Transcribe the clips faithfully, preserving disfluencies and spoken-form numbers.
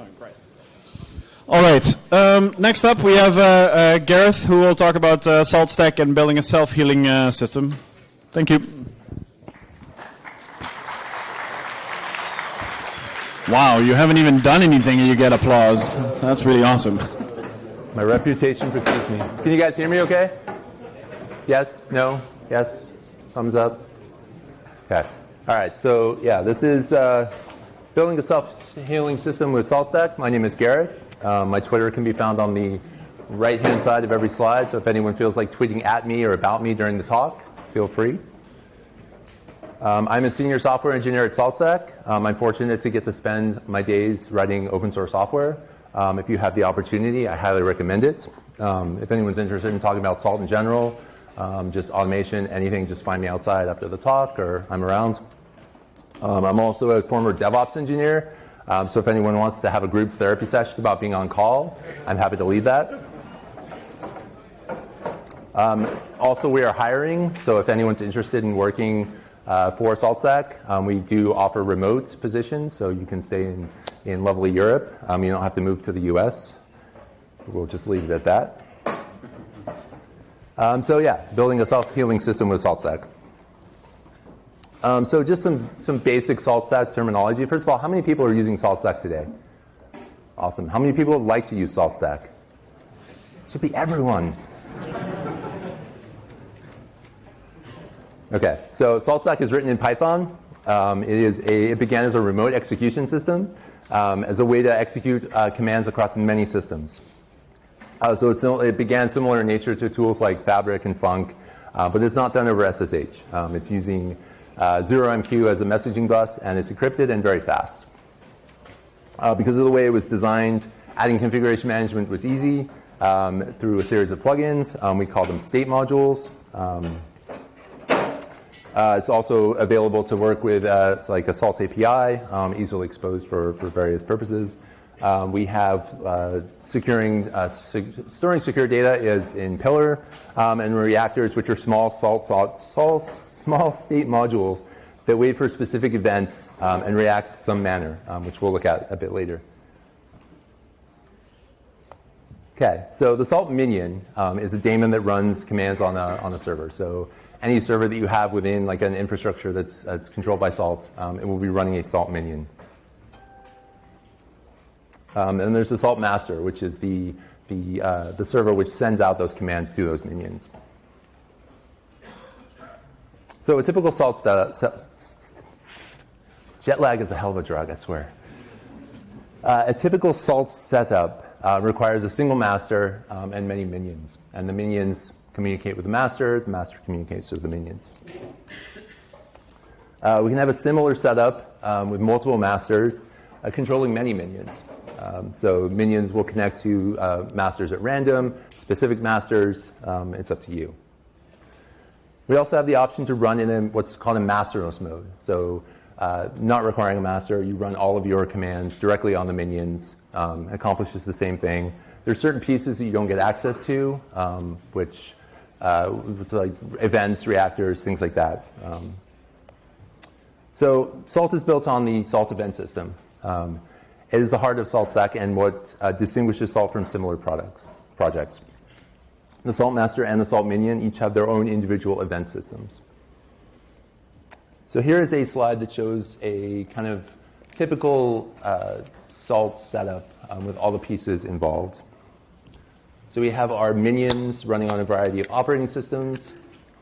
Oh, great. All right. Um, next up, we have uh, uh, Gareth, who will talk about uh, SaltStack and building a self-healing uh, system. Thank you. Wow, you haven't even done anything and you get applause. That's really awesome. My reputation precedes me. Can you guys hear me okay? Yes? No? Yes? Thumbs up? Okay. All right, so yeah, this is uh, building a self-healing system with SaltStack. My name is Gareth. Um, my Twitter can be found on the right-hand side of every slide, so if anyone feels like tweeting at me or about me during the talk, feel free. Um, I'm a senior software engineer at SaltStack. Um, I'm fortunate to get to spend my days writing open source software. Um, if you have the opportunity, I highly recommend it. Um, if anyone's interested in talking about Salt in general, um, just automation, anything, just find me outside after the talk or I'm around. Um, I'm also a former DevOps engineer, um, so if anyone wants to have a group therapy session about being on call, I'm happy to lead that. Um, also, we are hiring, so if anyone's interested in working Uh, for SaltStack, um, we do offer remote positions, so you can stay in, in lovely Europe. Um, you don't have to move to the U S. We'll just leave it at that. Um, so yeah, building a self-healing system with SaltStack. Um, so just some, some basic SaltStack terminology. First of all, how many people are using SaltStack today? Awesome. How many people would like to use SaltStack? It should be everyone. Okay, so SaltStack is written in Python. Um, it, is a, it began as a remote execution system, um, as a way to execute uh, commands across many systems. Uh, so it's, it began similar in nature to tools like Fabric and Func, uh, but it's not done over S S H. Um, it's using uh, zero M Q as a messaging bus, and it's encrypted and very fast. Uh, because of the way it was designed, adding configuration management was easy um, through a series of plugins. Um, we call them state modules. Um, Uh, it's also available to work with uh, it's like a Salt A P I, um, easily exposed for, for various purposes. Um, we have uh, securing, uh, se- storing secure data is in Pillar, um, and reactors, which are small salt, salt, salt, small state modules that wait for specific events um, and react some manner, um, which we'll look at a bit later. Okay, so the Salt Minion um, is a daemon that runs commands on a, on a server. So any server that you have within like an infrastructure that's, that's controlled by Salt, um, it will be running a Salt Minion. Um, and there's the Salt Master, which is the, the, uh, the server which sends out those commands to those minions. So a typical Salt setup, jet lag is a hell of a drug, I swear. Uh, a typical Salt setup uh, requires a single master um, and many minions. And the minions communicate with the master, the master communicates with the minions. Uh, we can have a similar setup um, with multiple masters uh, controlling many minions. Um, so minions will connect to uh, masters at random, specific masters, um, it's up to you. We also have the option to run in a, what's called a masterless mode. So uh, not requiring a master, you run all of your commands directly on the minions, um, accomplishes the same thing. There's certain pieces that you don't get access to, um, which Uh, like events, reactors, things like that. Um, so Salt is built on the Salt event system. Um, it is the heart of SaltStack and what uh, distinguishes Salt from similar products, projects. The Salt Master and the Salt Minion each have their own individual event systems. So here is a slide that shows a kind of typical uh, Salt setup um, with all the pieces involved. So we have our minions running on a variety of operating systems.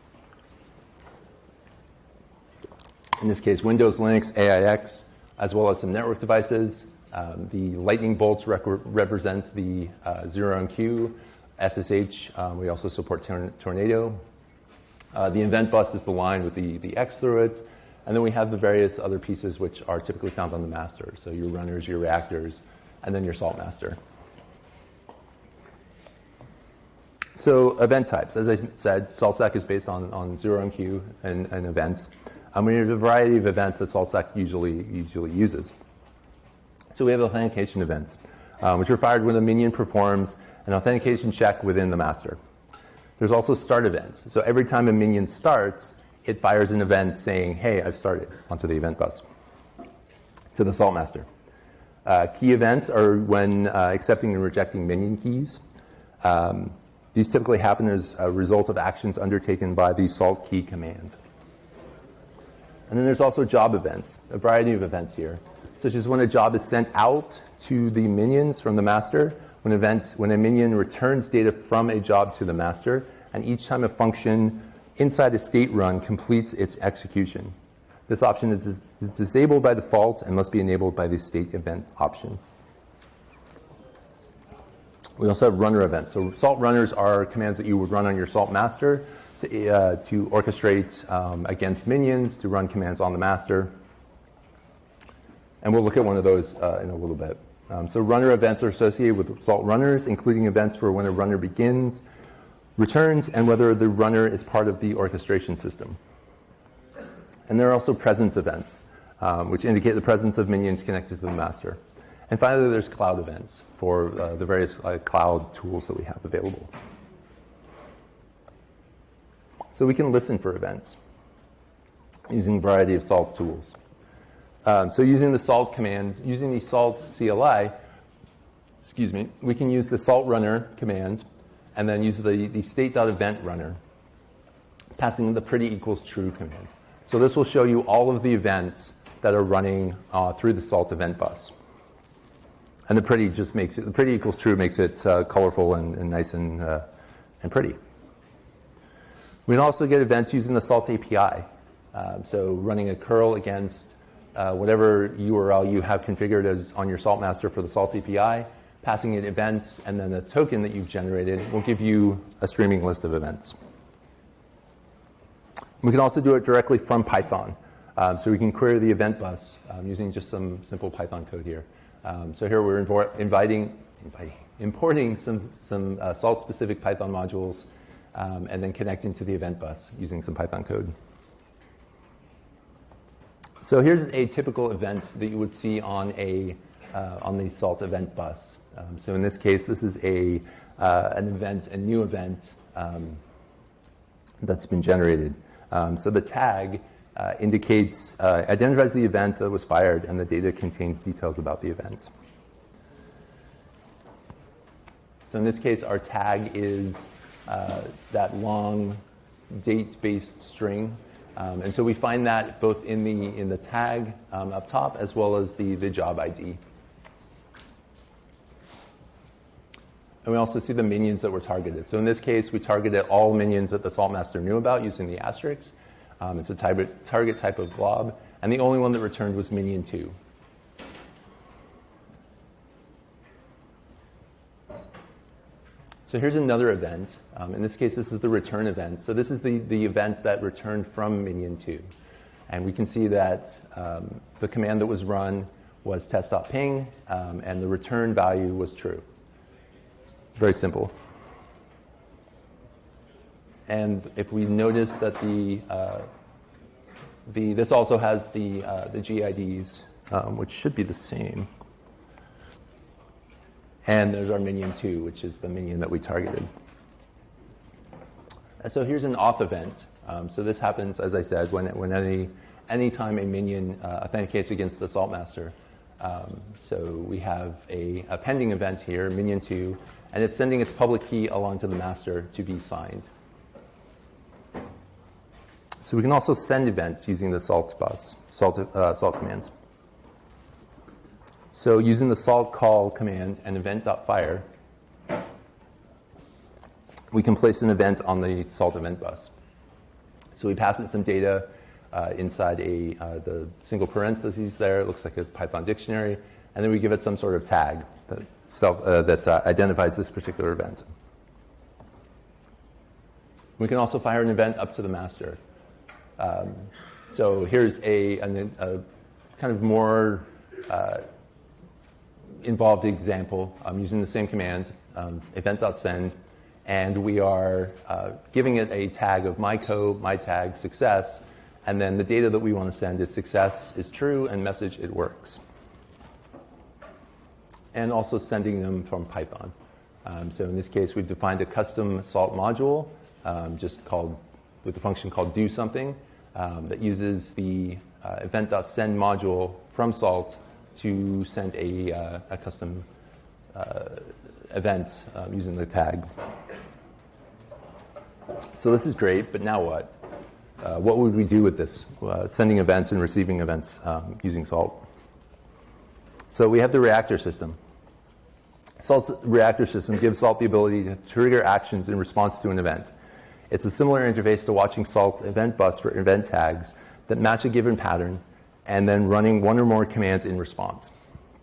In this case, Windows, Linux, A I X, as well as some network devices. Um, the lightning bolts rec- represent the uh, zero M Q, S S H. Um, we also support tor- Tornado. Uh, the event bus is the line with the, the X through it. And then we have the various other pieces which are typically found on the master. So your runners, your reactors, and then your Salt Master. So event types, as I said, SaltStack is based on, on zero M Q and, and events. Um, we have a variety of events that SaltStack usually, usually uses. So we have authentication events, um, which are fired when a minion performs an authentication check within the master. There's also start events. So every time a minion starts, it fires an event saying, hey, I've started, onto the event bus, to the Salt Master. Uh, key events are when uh, accepting and rejecting minion keys. Um, these typically happen as a result of actions undertaken by the salt key command. And then there's also job events, a variety of events here, such as when a job is sent out to the minions from the master, when, event, when a minion returns data from a job to the master, and each time a function inside a state run completes its execution. This option is, is disabled by default and must be enabled by the state events option. We also have runner events. So salt runners are commands that you would run on your salt master to, uh, to orchestrate um, against minions, to run commands on the master. And we'll look at one of those uh, in a little bit. Um, so runner events are associated with salt runners, including events for when a runner begins, returns, and whether the runner is part of the orchestration system. And there are also presence events, um, which indicate the presence of minions connected to the master. And finally, there's cloud events for uh, the various uh, cloud tools that we have available. So we can listen for events using a variety of salt tools. Um, so using the salt command, using the salt C L I, excuse me, we can use the salt runner command and then use the, the state.event runner, passing the pretty equals true command. So this will show you all of the events that are running uh, through the salt event bus. And the pretty just makes it, the pretty equals true makes it uh, colorful and, and nice and, uh, and pretty. We can also get events using the salt A P I. Um, so running a curl against uh, whatever U R L you have configured as on your salt master for the salt A P I, passing it events, and then the token that you've generated will give you a streaming list of events. We can also do it directly from Python. Um, so we can query the event bus um, using just some simple Python code here. Um, so here we're invo- inviting, inviting, importing some, some uh, salt-specific Python modules um, and then connecting to the event bus using some Python code. So here's a typical event that you would see on, a, uh, on the salt event bus. Um, so in this case, this is a, uh, an event, a new event um, that's been generated. Um, so the tag uh, indicates, uh, identifies the event that was fired, and the data contains details about the event. So in this case, our tag is uh, that long date-based string. Um, and so we find that both in the, in the tag um, up top as well as the, the job I D. And we also see the minions that were targeted. So in this case, we targeted all minions that the saltmaster knew about using the asterisk. Um, it's a type, target type of blob. And the only one that returned was minion two. So here's another event. Um, in this case, this is the return event. So this is the, the event that returned from minion two. And we can see that um, the command that was run was test.ping, um, and the return value was true. Very simple. And if we notice that the, uh, the this also has the, uh, the G I Ds, um, which should be the same. And there's our minion two, which is the minion that we targeted. And so here's an auth event. Um, so this happens, as I said, when, when any anytime a minion uh, authenticates against the saltmaster. Um, so we have a, a pending event here, minion two, and it's sending its public key along to the master to be signed. So we can also send events using the salt bus, salt, uh, salt commands. So using the salt call command and event.fire, we can place an event on the salt event bus. So we pass it some data uh, inside a uh, the single parentheses there. It looks like a Python dictionary. And then we give it some sort of tag that, self, uh, that uh, identifies this particular event. We can also fire an event up to the master. Um, so here's a, an, a kind of more uh, involved example. I'm using the same command, um, event.send, and we are uh, giving it a tag of my code, my tag, success, and then the data that we want to send is success is true and message it works. And also sending them from Python. Um, so in this case, we've defined a custom salt module, um, just called with a function called do something, um, that uses the uh, event.send module from salt to send a, uh, a custom uh, event uh, using the tag. So this is great, but now what? Uh, what would we do with this? Uh, sending events and receiving events um, using Salt. So we have the reactor system. Salt's reactor system gives Salt the ability to trigger actions in response to an event. It's a similar interface to watching Salt's event bus for event tags that match a given pattern and then running one or more commands in response.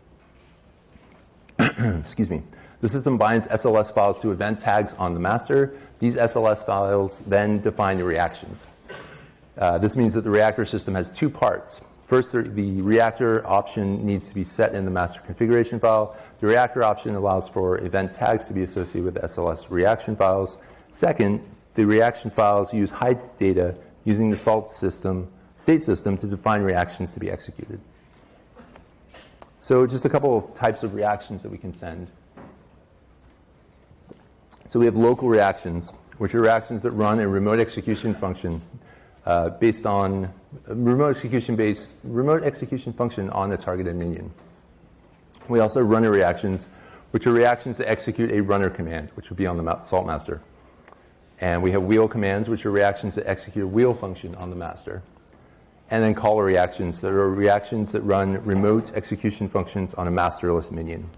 Excuse me. The system binds S L S files to event tags on the master. These S L S files then define the reactions. Uh, this means that the reactor system has two parts. First, the, the reactor option needs to be set in the master configuration file. The reactor option allows for event tags to be associated with S L S reaction files. Second, the reaction files use hide data using the Salt system, state system to define reactions to be executed. So just a couple of types of reactions that we can send. So we have local reactions, which are reactions that run a remote execution function uh, based on a remote execution based remote execution function on a targeted minion. We also have runner reactions, which are reactions that execute a runner command, which would be on the Salt master. And we have wheel commands, which are reactions that execute a wheel function on the master. And then caller reactions that are reactions that run remote execution functions on a masterless minion.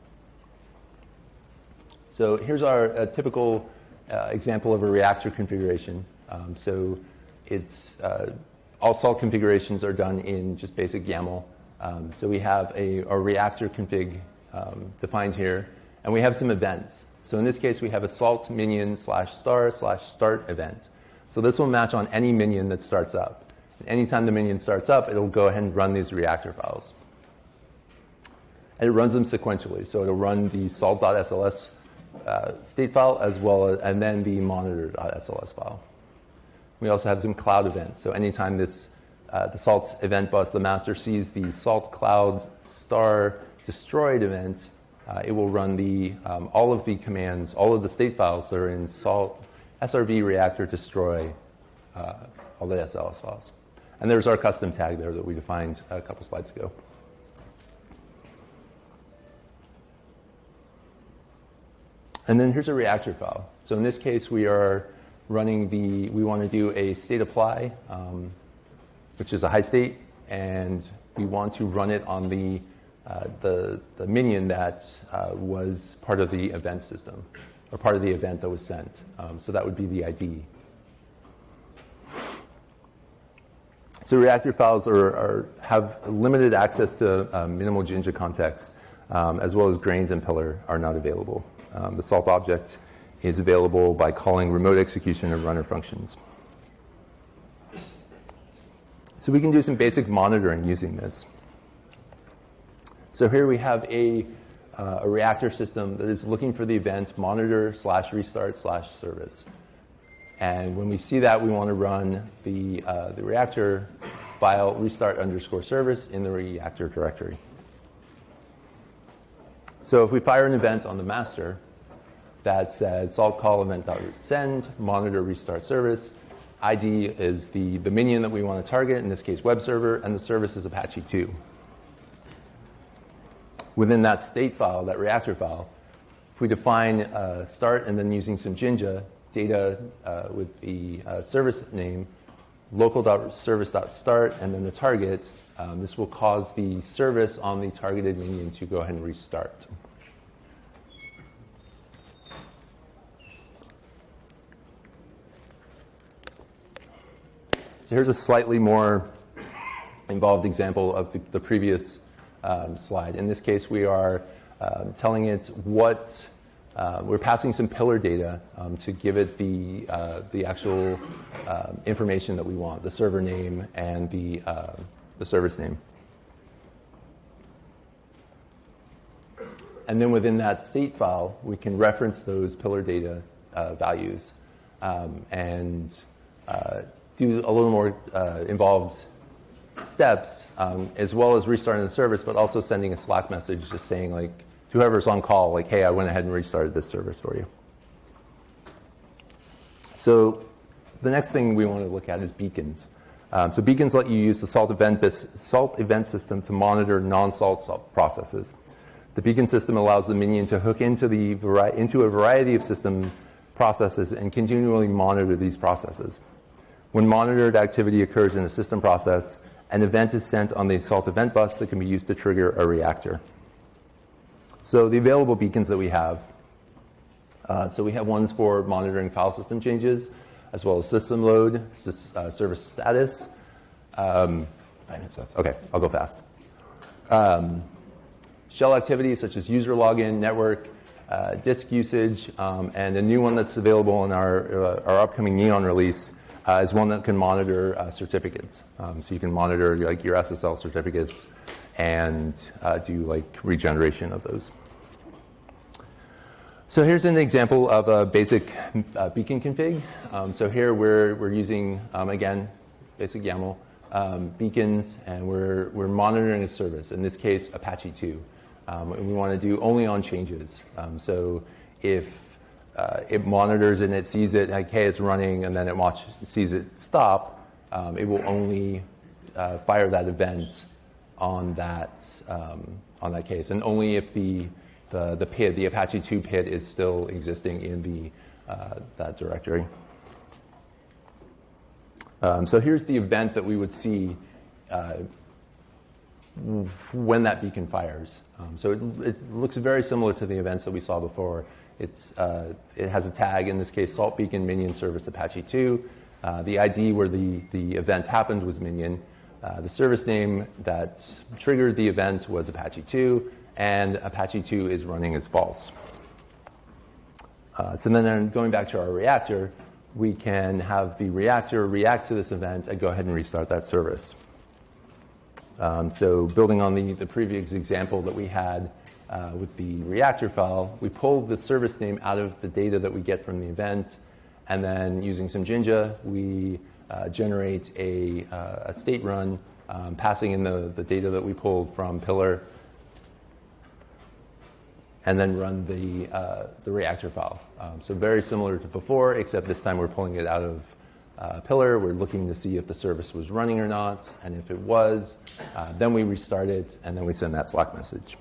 So here's our uh, typical uh, example of a reactor configuration. Um, so it's uh, all Salt configurations are done in just basic YAML. Um, so we have a, a reactor config um, defined here, and we have some events. So in this case, we have a Salt minion slash star slash start event. So this will match on any minion that starts up. And anytime the minion starts up, it'll go ahead and run these reactor files. And it runs them sequentially. So it'll run the salt.sls uh, state file as well as, and then the monitor.sls file. We also have some cloud events. So anytime this uh, the Salt event bus, the master sees the Salt cloud star destroyed event, uh, it will run the um, all of the commands, all of the state files that are in Salt srv reactor destroy uh, all the S L S files. And there's our custom tag there that we defined a couple slides ago. And then here's a reactor file. So in this case, we are running the, we want to do a state apply, um, which is a high state, and we want to run it on the, uh, the, the minion that uh, was part of the event system, or part of the event that was sent. Um, so that would be the I D. So reactor files are, are, have limited access to um, minimal Jinja context, um, as well as grains and pillar are not available. Um, the Salt object is available by calling remote execution of runner functions. So we can do some basic monitoring using this. So here we have a, uh, a reactor system that is looking for the event monitor slash restart slash service. And when we see that, we want to run the, uh, the reactor file restart underscore service in the reactor directory. So if we fire an event on the master that says salt call event.send, monitor restart service, I D is the, the minion that we want to target, in this case web server, and the service is Apache two. Within that state file, that reactor file, if we define uh, start and then using some Jinja, data uh, with the uh, service name, local.service.start, and then the target, um, this will cause the service on the targeted minion to go ahead and restart. So here's a slightly more involved example of the, the previous um, slide. In this case, we are um, telling it what, uh, we're passing some pillar data um, to give it the, uh, the actual uh, information that we want, the server name and the, uh, the service name. And then within that state file, we can reference those pillar data uh, values um, and uh, do a little more uh, involved steps, um, as well as restarting the service, but also sending a Slack message just saying, like, to whoever's on call, like, hey, I went ahead and restarted this service for you. So the next thing we want to look at is beacons. Um, so beacons let you use the salt event, salt event system to monitor non-salt salt processes. The beacon system allows the minion to hook into, the vari- into a variety of system processes and continually monitor these processes. When monitored activity occurs in a system process, an event is sent on the salt event bus that can be used to trigger a reactor. So the available beacons that we have, uh, so we have ones for monitoring file system changes, as well as system load, uh, service status. Um, okay, I'll go fast. Um, shell activities such as user login, network, uh, disk usage, um, and a new one that's available in our, uh, our upcoming Neon release uh, is one that can monitor uh, certificates. Um, so you can monitor like your S S L certificates and uh, do like regeneration of those. So here's an example of a basic uh, beacon config. Um, so here we're, we're using, um, again, basic YAML um, beacons, and we're, we're monitoring a service, in this case, Apache two. Um, and we want to do only on changes. Um, so if uh, it monitors and it sees it, like, hey, it's running, and then it watch, sees it stop, um, it will only uh, fire that event on that, um, on that case, and only if the The, the P I D, the Apache two P I D, is still existing in the, uh, that directory. Um, so here's the event that we would see uh, when that beacon fires. Um, so it, it looks very similar to the events that we saw before. It's, uh, it has a tag, in this case, Salt Beacon Minion Service Apache two. Uh, the I D where the, the event happened was Minion. Uh, the service name that triggered the event was Apache two. And Apache two is running as false. Uh, so then going back to our reactor, we can have the reactor react to this event and go ahead and restart that service. Um, so building on the, the previous example that we had uh, with the reactor file, we pull the service name out of the data that we get from the event, and then using some Jinja, we uh, generate a, uh, a state run, um, passing in the, the data that we pulled from Pillar, and then run the, uh, the reactor file. Um, so very similar to before, except this time we're pulling it out of uh, Pillar. We're looking to see if the service was running or not, and if it was, uh, then we restart it, and then we send that Slack message.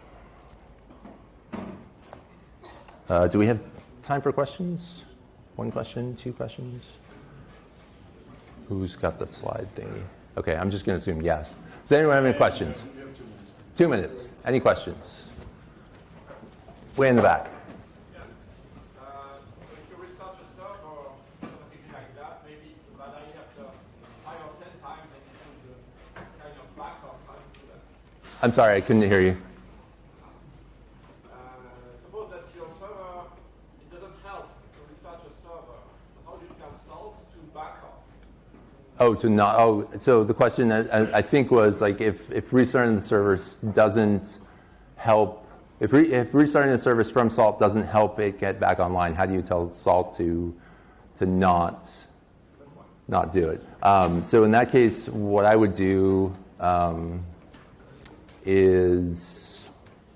Uh, do we have time for questions? One question, two questions? Who's got the slide thingy? Okay, I'm just going to assume yes. Does anyone have any questions? Two minutes. Any questions? Way in the back. Yeah. Uh, so if you restart your server or something like that, maybe it's a bad idea after five or ten times and you should uh, kind of back off how to do that. I'm sorry, I couldn't hear you. Uh, suppose that your server, it doesn't help to restart your server. So how do you tell Salt to back off? Oh, to not. Oh, so the question I, I think was like if if restarting the service doesn't help. If, re, if restarting the service from Salt doesn't help it get back online, how do you tell Salt to to not not do it? Um, so in that case, what I would do um, is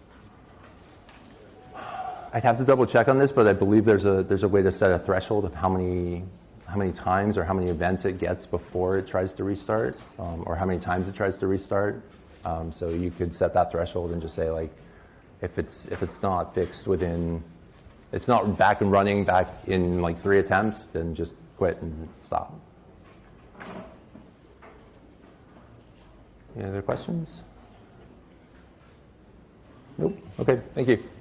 I'd have to double check on this, but I believe there's a there's a way to set a threshold of how many how many times or how many events it gets before it tries to restart, um, or how many times it tries to restart. Um, so you could set that threshold and just say like. If it's if it's not fixed within, it's not back and running back in like three attempts, then just quit and stop. Any other questions? Nope. Okay. Thank you.